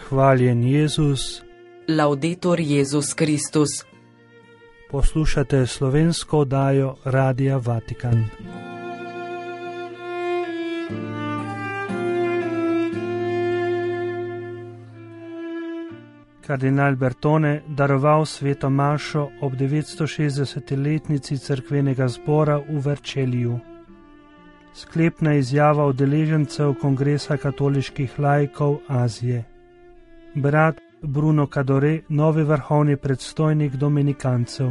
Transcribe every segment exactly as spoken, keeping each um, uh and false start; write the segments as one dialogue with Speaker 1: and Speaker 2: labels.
Speaker 1: Hvaljen Jezus.
Speaker 2: Laudetur Jezus Kristus.
Speaker 1: Poslušate slovensko oddajo Radia Vatikan. Kardinal Bertone daroval sveto mašo ob devetstošestdeseti letnici cerkvenega zbora v Verceliju. Sklepna izjava udeležencev Kongresa katoliških laikov Azije. Brat Bruno Cadore, novi vrhovni predstojnik dominikancev.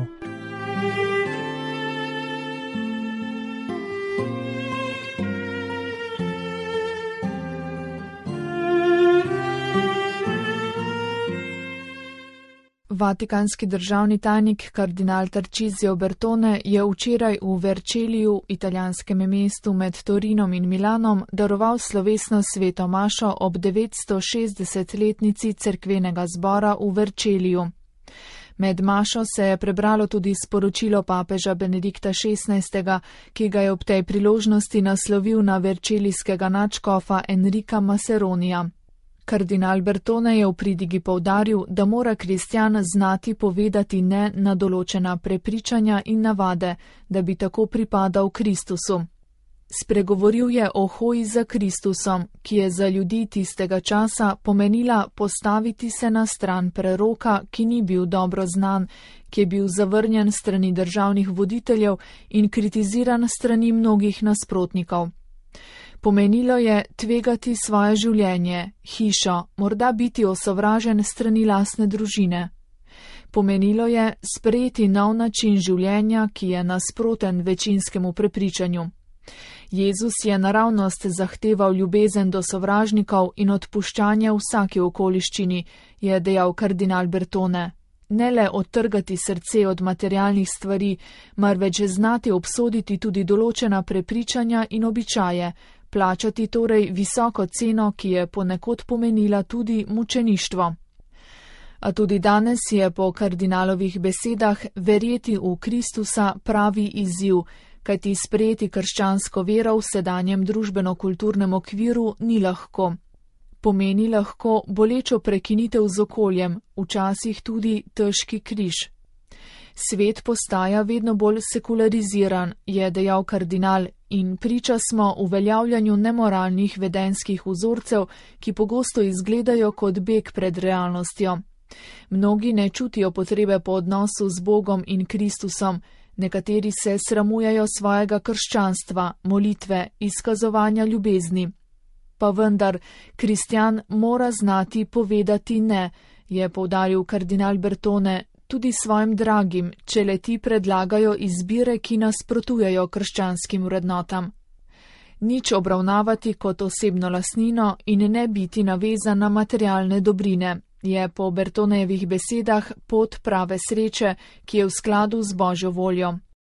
Speaker 3: Vatikanski državni tajnik kardinal Tarcisio Bertone je včeraj v Verceliju, italijanskem mestu med Torinom in Milanom, daroval slovesno sveto mašo ob devetstošestdesetletnici cerkvenega zbora v Verceliju. Med mašo se je prebralo tudi sporočilo papeža Benedikta šestnajstega, ki ga je ob tej priložnosti naslovil na vercelijskega nadškofa Enrika Maceronija. Kardinal Bertone je v pridigi poudaril, da mora kristjan znati povedati ne na določena prepričanja in navade, da bi tako pripadal Kristusu. Spregovoril je o hoji za Kristusom, ki je za ljudi tistega časa pomenila postaviti se na stran preroka, ki ni bil dobro znan, ki je bil zavrnjen strani državnih voditeljev in kritiziran strani mnogih nasprotnikov. Pomenilo je tvegati svoje življenje, hišo, morda biti osovražen strani lastne družine. Pomenilo je sprejeti nov način življenja, ki je nasproten večinskemu prepričanju. Jezus je naravnost zahteval ljubezen do sovražnikov in odpuščanje vsaki okoliščini, je dejal kardinal Bertone. Ne le odtrgati srce od materialnih stvari, marveč znati obsoditi tudi določena prepričanja in običaje, plačati torej visoko ceno, ki je ponekod pomenila tudi mučeništvo. A tudi danes je po kardinalovih besedah verjeti v Kristusa pravi izziv, kajti sprejeti krščansko vero v sedanjem družbeno-kulturnem okviru ni lahko. Pomeni lahko bolečo prekinitev z okoljem, včasih tudi težki križ. Svet postaja vedno bolj sekulariziran, je dejal kardinal, in priča smo uveljavljanju nemoralnih vedenskih vzorcev, ki pogosto izgledajo kot beg pred realnostjo. Mnogi ne čutijo potrebe po odnosu z Bogom in Kristusom, nekateri se sramujajo svojega krščanstva, molitve, izkazovanja ljubezni. Pa vendar, kristjan mora znati povedati ne, je poudaril kardinal Bertone, tudi svojim dragim, če le ti predlagajo izbire, ki nasprotujejo krščanskim vrednotam. Nič obravnavati kot osebno lastnino in ne biti navezan na materialne dobrine, je po Bertonejevih besedah pot prave sreče, ki je v skladu z Božjo voljo.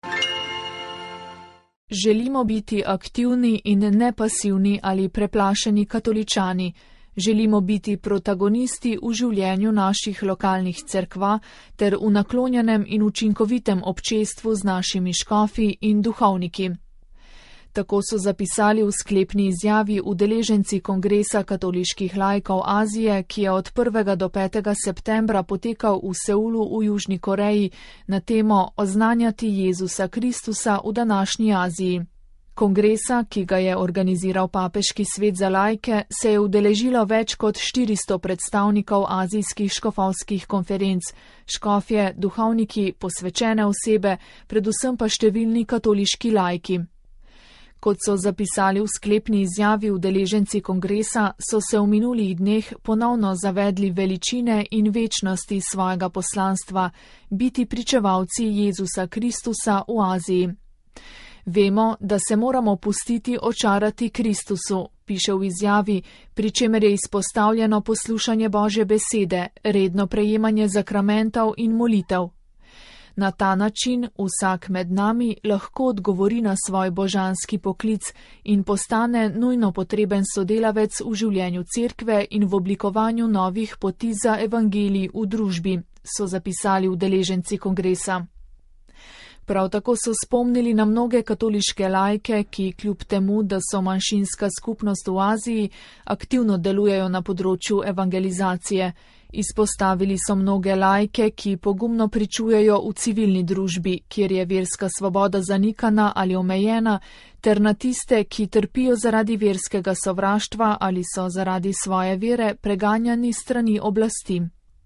Speaker 3: Želimo biti aktivni in ne pasivni ali preplašeni katoličani. Želimo biti protagonisti v življenju naših lokalnih cerkva ter v naklonjenem in učinkovitem občestvu z našimi škofi in duhovniki. Tako so zapisali v sklepni izjavi udeleženci Kongresa katoliških laikov Azije, ki je od prvega do petega septembra potekal v Seulu v Južni Koreji na temo Oznanjati Jezusa Kristusa v današnji Aziji. Kongresa, ki ga je organiziral Papeški svet za laike, se je udeležilo več kot štiristo predstavnikov azijskih škofovskih konferenc, škofje, duhovniki, posvečene osebe, predvsem pa številni katoliški laiki. Kot so zapisali v sklepni izjavi udeleženci kongresa, so se v minulih dneh ponovno zavedli veličine in večnosti svojega poslanstva, biti pričevalci Jezusa Kristusa v Aziji. Vemo, da se moramo pustiti očarati Kristusu, piše v izjavi, pri čemer je izpostavljeno poslušanje Božje besede, redno prejemanje zakramentov in molitev. Na ta način vsak med nami lahko odgovori na svoj božanski poklic in postane nujno potreben sodelavec v življenju cerkve in v oblikovanju novih poti za evangelij v družbi, so zapisali udeleženci kongresa. Prav tako so spomnili na mnoge katoliške laike, ki kljub temu, da so manjšinska skupnost v Aziji, aktivno delujejo na področju evangelizacije. Izpostavili so mnoge laike, ki pogumno pričujejo v civilni družbi, kjer je verska svoboda zanikana ali omejena, ter na tiste, ki trpijo zaradi verskega sovraštva ali so zaradi svoje vere preganjani strani oblasti.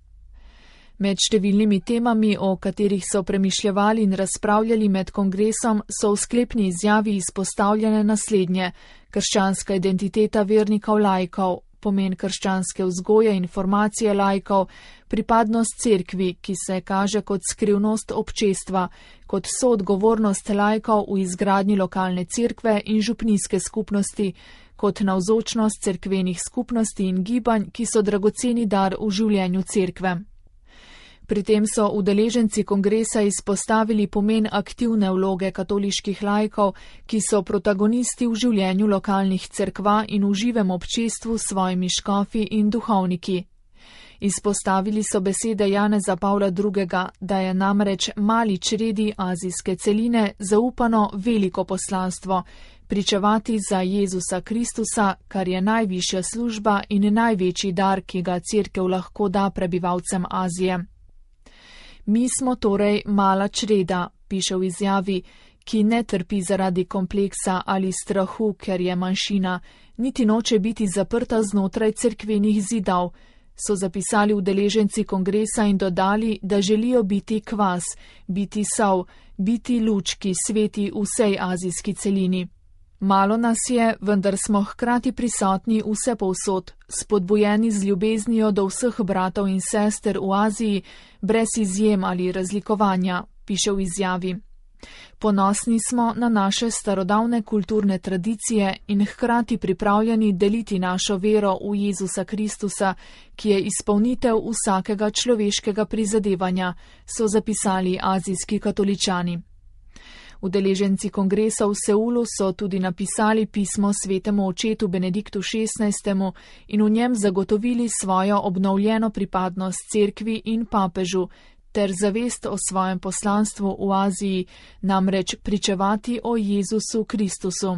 Speaker 3: Med številnimi temami, o katerih so premišljevali in razpravljali med kongresom, so v sklepni izjavi izpostavljene naslednje: krščanska identiteta vernikov laikov, pomen krščanske vzgoje in formacije laikov, pripadnost cerkvi, ki se kaže kot skrivnost občestva, kot soodgovornost laikov v izgradnji lokalne cerkve in župnijske skupnosti, kot navzočnost cerkvenih skupnosti in gibanj, ki so dragoceni dar v življenju cerkve. Pri tem so udeleženci kongresa izpostavili pomen aktivne vloge katoliških laikov, ki so protagonisti v življenju lokalnih cerkva in v živem občestvu s svojimi škofi in duhovniki. Izpostavili so besede Janeza Pavla drugega, da je namreč mali čredi azijske celine zaupano veliko poslanstvo, pričevati za Jezusa Kristusa, kar je najvišja služba in največji dar, ki ga cerkev lahko da prebivalcem Azije. Mi smo torej mala čreda, piše v izjavi, ki ne trpi zaradi kompleksa ali strahu, ker je manjšina, niti noče biti zaprta znotraj cerkvenih zidov, so zapisali udeleženci kongresa in dodali, da želijo biti kvas, biti sol, biti luč, ki sveti vsej azijski celini. Malo nas je, vendar smo hkrati prisotni vse povsod, spodbujeni z ljubeznijo do vseh bratov in sester v Aziji, brez izjem ali razlikovanja, piše v izjavi. Ponosni smo na naše starodavne kulturne tradicije in hkrati pripravljeni deliti našo vero v Jezusa Kristusa, ki je izpolnitev vsakega človeškega prizadevanja, so zapisali azijski katoličani. Udeleženci kongresa v Seulu so tudi napisali pismo svetemu očetu Benediktu šestnajstemu in v njem zagotovili svojo obnovljeno pripadnost cerkvi in papežu ter zavest o svojem poslanstvu v Aziji, namreč pričevati o Jezusu Kristusu.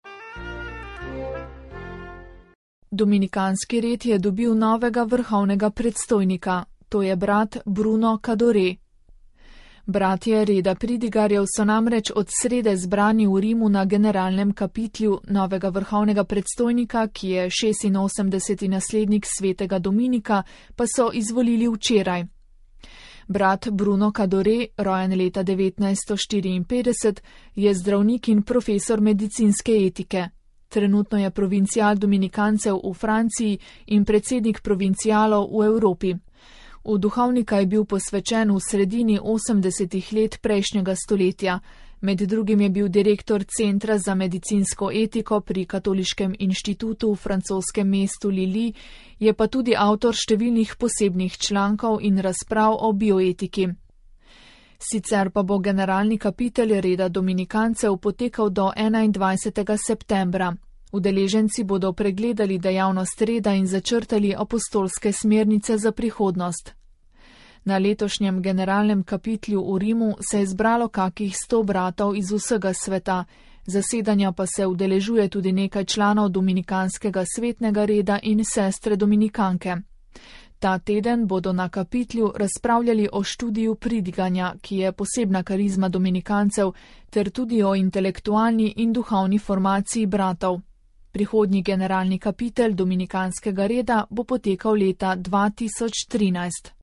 Speaker 3: Dominikanski red je dobil novega vrhovnega predstojnika, to je brat Bruno Cadore. Bratje reda pridigarjev so namreč od srede zbrani v Rimu na generalnem kapitlju, novega vrhovnega predstojnika, ki je šestinosemdeseti naslednik svetega Dominika, pa so izvolili včeraj. Brat Bruno Cadore, rojen leta devetnajststo štiriinpetdeset, je zdravnik in profesor medicinske etike. Trenutno je provincial dominikancev v Franciji in predsednik provincialov v Evropi. V duhovnika je bil posvečen v sredini osemdesetih let prejšnjega stoletja. Med drugim je bil direktor Centra za medicinsko etiko pri Katoliškem inštitutu v francoskem mestu Lili, je pa tudi avtor številnih posebnih člankov in razprav o bioetiki. Sicer pa bo generalni kapitelj reda dominikancev potekal do enaindvajsetega septembra. Udeleženci bodo pregledali dejavnost reda in začrtali apostolske smernice za prihodnost. Na letošnjem generalnem kapitlju v Rimu se je zbralo kakih sto bratov iz vsega sveta, zasedanja pa se udeležuje tudi nekaj članov dominikanskega svetnega reda in sestre dominikanke. Ta teden bodo na kapitlju razpravljali o študiju pridiganja, ki je posebna karizma dominikancev, ter tudi o intelektualni in duhovni formaciji bratov. Prihodnji generalni kapitelj dominikanskega reda bo potekal leta dva tisoč trinajst.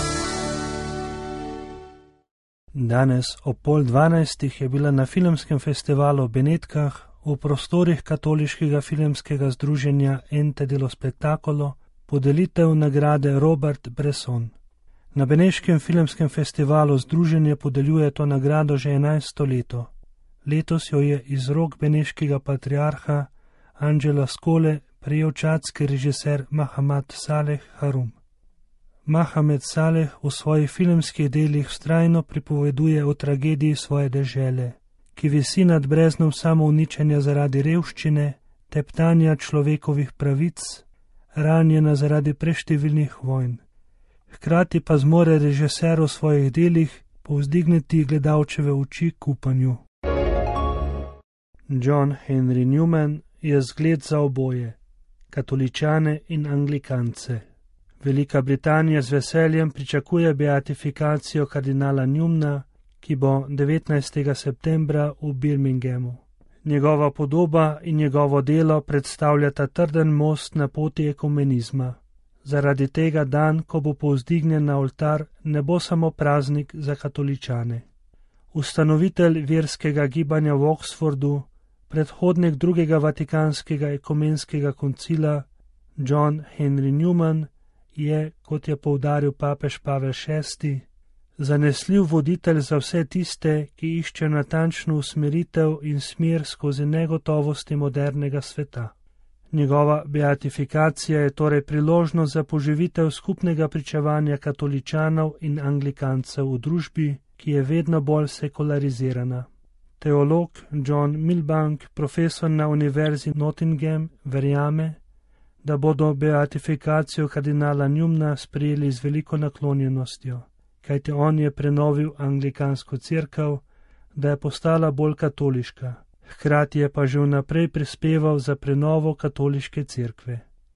Speaker 1: Danes ob pol dvanajstih je bila na filmskem festivalu v Benetkah v prostorih katoliškega filmskega združenja Ente dello Spettacolo podelitev nagrade Robert Bresson. Na beneškem filmskem festivalu združenje podeljuje to nagrado že enajsto leto. Letos jo je iz rok beneškega patriarha Angela Skole prejel čadski režiser Mahamad Saleh Harum. Mahamed Saleh v svojih filmskih delih vztrajno pripoveduje o tragediji svoje dežele, ki visi nad breznom samouničenja zaradi revščine, teptanja človekovih pravic, ranjena zaradi preštevilnih vojn. Hkrati pa zmore režiser v svojih delih povzdigniti gledalčeve oči k upanju. John Henry Newman je zgled za oboje, katoličane in anglikance. Velika Britanija z veseljem pričakuje beatifikacijo kardinala Newmana, ki bo devetnajstega septembra v Birminghamu. Njegova podoba in njegovo delo predstavljata trden most na poti ekumenizma. Zaradi tega dan, ko bo povzdignjen na oltar, ne bo samo praznik za katoličane. Ustanovitelj verskega gibanja v Oxfordu, predhodnik drugega vatikanskega ekumenskega koncila, John Henry Newman, je, kot je poudaril papež Pavel šesti, zanesljiv voditelj za vse tiste, ki iščejo natančno usmeritev in smer skozi negotovosti modernega sveta. Njegova beatifikacija je torej priložnost za poživitev skupnega pričevanja katoličanov in anglikancev v družbi, ki je vedno bolj sekularizirana. Teolog John Milbank, profesor na univerzi Nottingham, verjame, da bodo beatifikacijo kardinala Newmana sprejeli z veliko naklonjenostjo, kajti on je prenovil anglikansko cerkev, da je postala bolj katoliška, hkrati je pa že vnaprej prispeval za prenovo katoliške cerkve.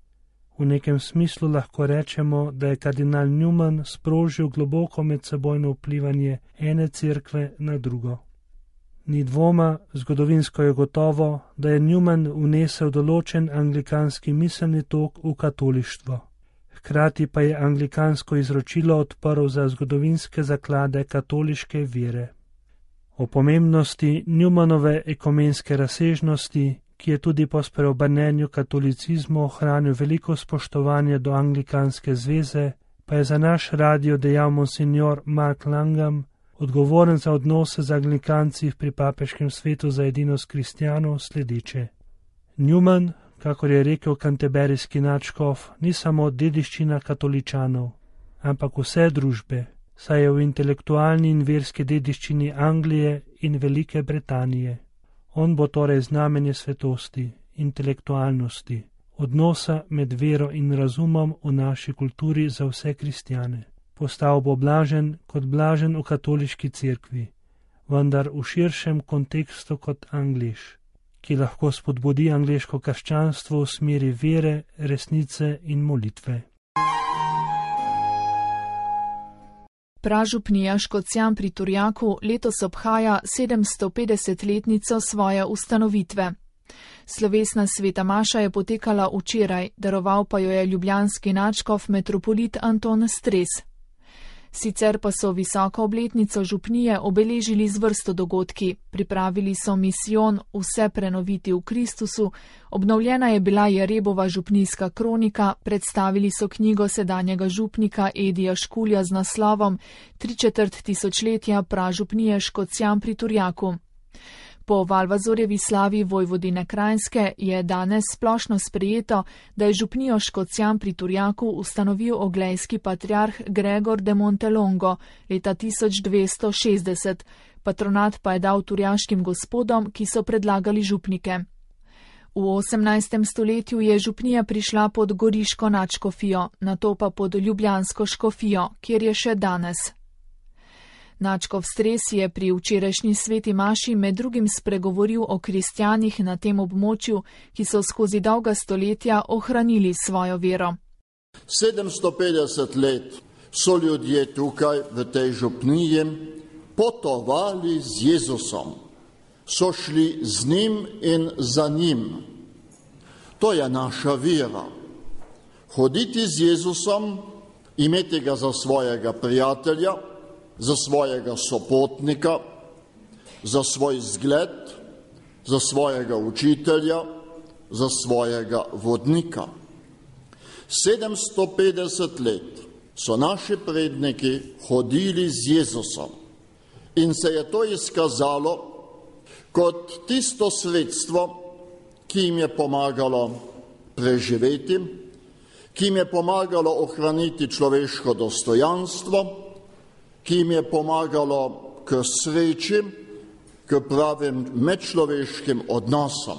Speaker 1: V nekem smislu lahko rečemo, da je kardinal Newman sprožil globoko medsebojno vplivanje ene cerkve na drugo. Ni dvoma, zgodovinsko je gotovo, da je Newman vnesel določen anglikanski miselni tok v katolištvo. Hkrati pa je anglikansko izročilo odprl za zgodovinske zaklade katoliške vere. O pomembnosti Newmanove ekumenske razsežnosti, ki je tudi po spreobrnenju katolicizmu ohranil veliko spoštovanje do anglikanske zveze, pa je za naš radio dejal monsignor Mark Langham, odgovoren za odnose z anglikanci pri papeškem svetu za edinost kristjanov, sledeče. Newman, kakor je rekel kanteberijski nadškof, ni samo dediščina katoličanov, ampak vse družbe, saj je v intelektualni in verski dediščini Anglije in Velike Britanije. On bo torej znamenje svetosti, intelektualnosti, odnosa med vero in razumom v naši kulturi za vse kristjane. Postal bo blažen kot blažen v katoliški cerkvi, vendar v širšem kontekstu kot Angliš, ki lahko spodbudi angleško krščanstvo v smeri vere, resnice in molitve.
Speaker 3: Pražupnija Škocjan pri Turjaku letos obhaja sedemstopetdesetletnico svoje ustanovitve. Slovesna sveta maša je potekala včeraj, daroval pa jo je ljubljanski nadškof metropolit Anton Stres. Sicer pa so visoko obletnico župnije obeležili z vrsto dogodki. Pripravili so misijon Vse prenoviti v Kristusu, obnovljena je bila Jerebova župnijska kronika, predstavili so knjigo sedanjega župnika Edija Škulja z naslovom Tri četrt tisočletja pražupnije Škocjan pri Turjaku. Po Valvazorjevi slavi vojvodine Kranjske je danes splošno sprejeto, da je župnijo Škocjan pri Turjaku ustanovil oglejski patriarh Gregor de Montelongo leta tisoč dvesto šestdeset, patronat pa je dal turjaškim gospodom, ki so predlagali župnike. V osemnajstem stoletju je župnija prišla pod goriško nadškofijo, nato pa pod ljubljansko škofijo, kjer je še danes. Nadškof Stres je pri včerajšnji sveti maši med drugim spregovoril o kristjanih na tem območju, ki so skozi dolga stoletja ohranili svojo vero.
Speaker 4: sedemsto petdeset let so ljudje tukaj v tej župniji potovali z Jezusom, so šli z njim in za njim. To je naša vera. Hoditi z Jezusom, imeti ga za svojega prijatelja, za svojega sopotnika, za svoj zgled, za svojega učitelja, za svojega vodnika. sedemsto petdeset let so naši predniki hodili z Jezusom in se je to izkazalo kot tisto sredstvo, ki jim je pomagalo preživeti, ki jim je pomagalo ohraniti človeško dostojanstvo, ki jim je pomagalo k sreči, k pravim medčloveškim odnosom.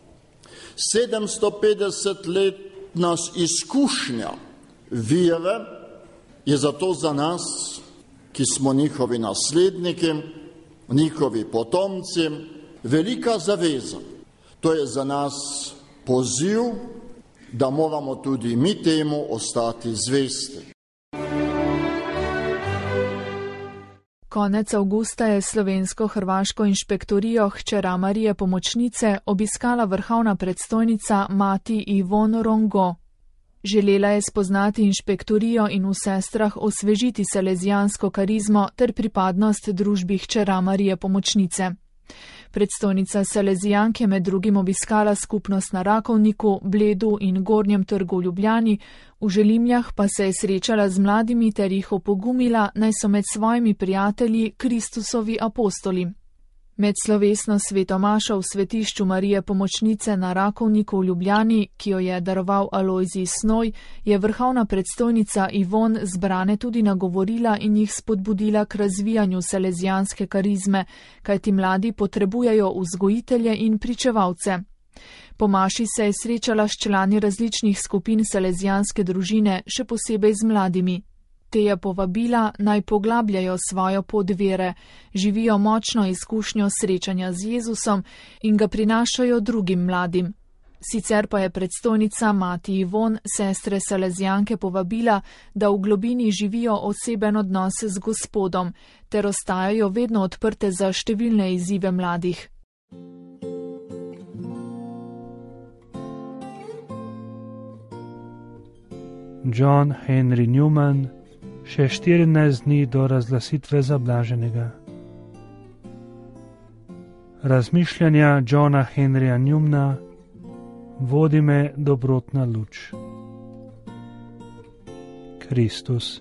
Speaker 4: sedemsto petdeset letna izkušnja vere je zato za nas, ki smo njihovi nasledniki, njihovi potomci, velika zaveza. To je za nas poziv, da moramo tudi mi temu ostati zvesti.
Speaker 3: Konec avgusta je slovensko-hrvaško inšpektorijo hčera Marije Pomočnice obiskala vrhovna predstojnica mati Ivon Rongo. Želela je spoznati inšpektorijo in v sestrah osvežiti salezijansko karizmo ter pripadnost družbi hčera Marije Pomočnice. Predstojnica Salezijank je med drugim obiskala skupnost na Rakovniku, Bledu in Gornjem trgu v Ljubljani, v Želimljah pa se je srečala z mladimi ter jih opogumila, naj so med svojimi prijatelji Kristusovi apostoli. Med slovesno sveto mašo v svetišču Marije Pomočnice na Rakovniku v Ljubljani, ki jo je daroval Alojzij Snoj, je vrhovna predstojnica Ivon zbrane tudi nagovorila in jih spodbudila k razvijanju salezijanske karizme, kajti mladi potrebujejo vzgojitelje in pričevalce. Po maši se je srečala s člani različnih skupin salezijanske družine, še posebej z mladimi. Te je povabila, naj poglabljajo svojo pot vere, živijo močno izkušnjo srečanja z Jezusom in ga prinašajo drugim mladim. Sicer pa je predstojnica mati Ivon sestre Salezijanke povabila, da v globini živijo oseben odnos z Gospodom, ter ostajajo vedno odprte za številne izzive mladih.
Speaker 1: John Henry Newman, še štirinajst dni do razglasitve za blaženega. Razmišljanja Johna Henryja Newmana vodi me dobrotna luč. Kristus.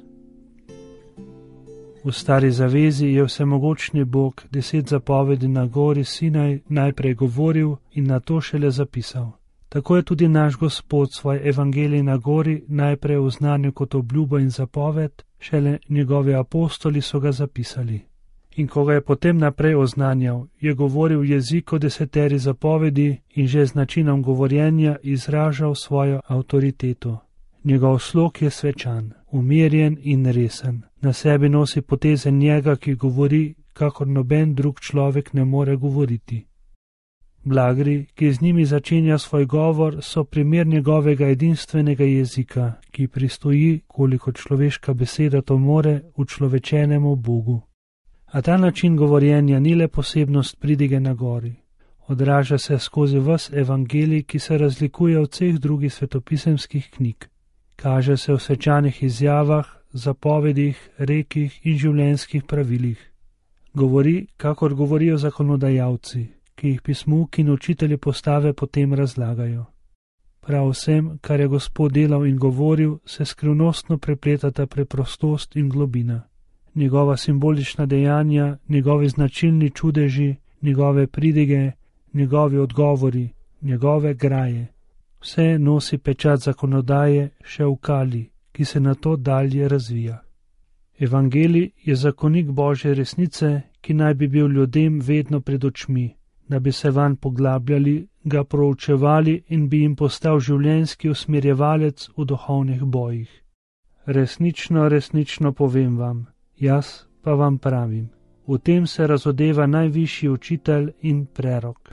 Speaker 1: V stari zavezi je vsemogočni Bog deset zapovedi na gori Sinaj najprej govoril in nato šele zapisal. Tako je tudi naš Gospod svoj evangelij na gori najprej oznanil kot obljubo in zapoved, šele njegovi apostoli so ga zapisali. In ko ga je potem naprej oznanjal, je govoril v jeziku deseteri zapovedi in že z načinom govorjenja izražal svojo avtoriteto. Njegov slog je svečan, umirjen in resen. Na sebi nosi poteze njega, ki govori, kakor noben drug človek ne more govoriti. Blagri, ki z njimi začenja svoj govor, so primer njegovega edinstvenega jezika, ki pristoji, koliko človeška beseda to more, učlovečenemu Bogu. A ta način govorjenja ni le posebnost pridige na gori. Odraža se skozi ves evangelij, ki se razlikuje od vseh drugih svetopisemskih knjig. Kaže se v svečanih izjavah, zapovedih, rekih in življenjskih pravilih. Govori, kakor govorijo zakonodajalci, ki jih pismuk in učitelji postave potem razlagajo. Prav vsem, kar je Gospod delal in govoril, se skrivnostno prepletata preprostost in globina. Njegova simbolična dejanja, njegovi značilni čudeži, njegove pridige, njegovi odgovori, njegove graje. Vse nosi pečat zakonodaje še v kali, ki se nato dalje razvija. Evangelij je zakonik Božje resnice, ki naj bi bil ljudem vedno pred očmi, da bi se vanj poglabljali, ga proučevali in bi jim postal življenjski usmerjevalec v duhovnih bojih. Resnično, resnično povem vam, jaz pa vam pravim, v tem se razodeva najvišji učitelj in prerok.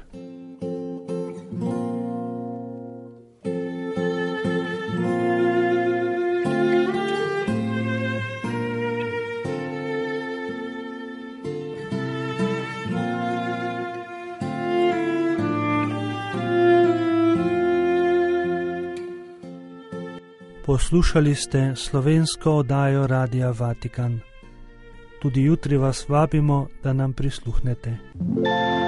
Speaker 1: Poslušali ste slovensko oddajo Radia Vatikan. Tudi jutri vas vabimo, da nam prisluhnete.